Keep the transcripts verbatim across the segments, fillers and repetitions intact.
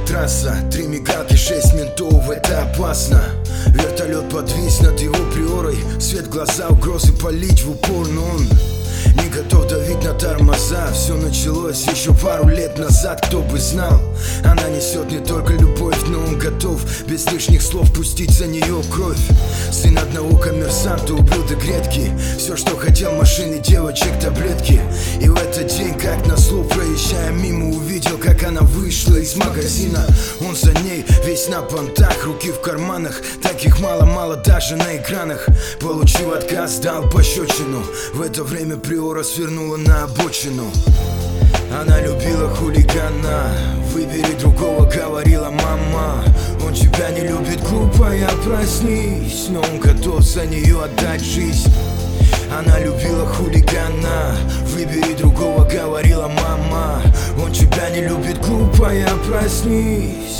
трасса, три мигалки, шесть ментов, это опасно. Вертолет подвис над его приорой, свет в глаза, угрозы палить в упор, но он не готов давить на тормоза. Все началось еще пару лет назад, кто бы знал. Она несет не только любовь, но он готов без лишних слов пустить за нее кровь. Сын одного коммерсанта, ублюдок редкий. Все, что хотел, машины, девочек, таблетки. И в этот день, как назло, проезжая мимо, увидел, как она вышла из магазина. Он за ней, весь на понтах, руки в карманах. Таких мало-мало даже на экранах. Получив отказ, дал пощечину. В это время приора свернула на обочину. Она любила хулигана. Выбери другого, говорила мама. Он тебя не любит, глупая, проснись. Но он готов за нее отдать жизнь. Она любила хулигана. Выбери другого, говорила мама. Он тебя не любит, глупая, проснись.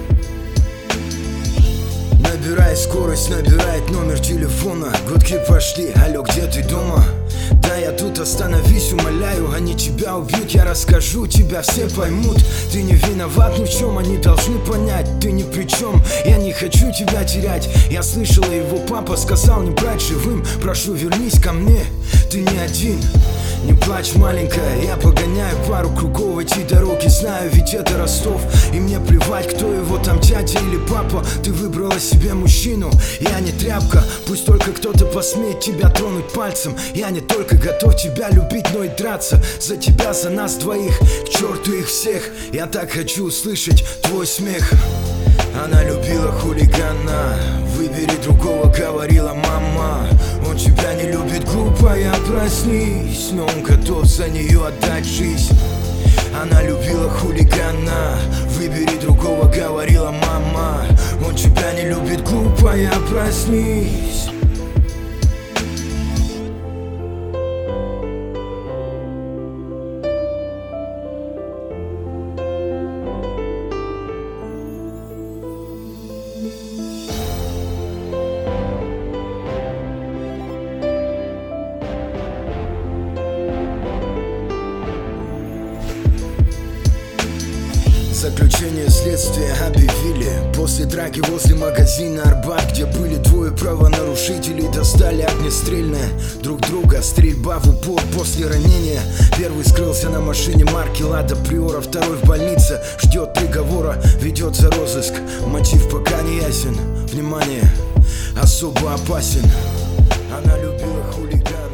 Набирай скорость, набирает номер телефона. Гудки пошли, алло, где ты дома? Да, я тут, остановись, умоляю. Они тебя убьют, я расскажу, тебя все поймут. Ты не виноват ни в чем, они должны понять. Ты ни при чем, я не хочу тебя терять. Я слышала, его папа сказал не брать живым. Прошу, вернись ко мне, ты не один. Не плачь, маленькая, я погоняю пару кругов эти дороги, знаю, ведь это Ростов. И мне плевать, кто его там, дядя или папа. Ты выбрала себе мужчину, я не тряпка. Пусть только кто-то посмеет тебя тронуть пальцем. Я не только готов тебя любить, но и драться за тебя, за нас двоих, к черту их всех. Я так хочу услышать твой смех. Она любила хулигана. Выбери другого, говорила мама. Он тебя не любит, глупая, проснись. Но он готов за нее отдать жизнь. Она любила хулигана. Выбери другого, говорила мама. Он тебя не любит, глупая, проснись. Заключение следствия объявили после драки возле магазина Арбат, где были двое правонарушителей, достали огнестрельное друг друга. Стрельба в упор после ранения. Первый скрылся на машине марки Лада Приора, второй в больнице, ждет приговора, ведется розыск. Мотив пока не ясен. Внимание, особо опасен. Она любила хулигана.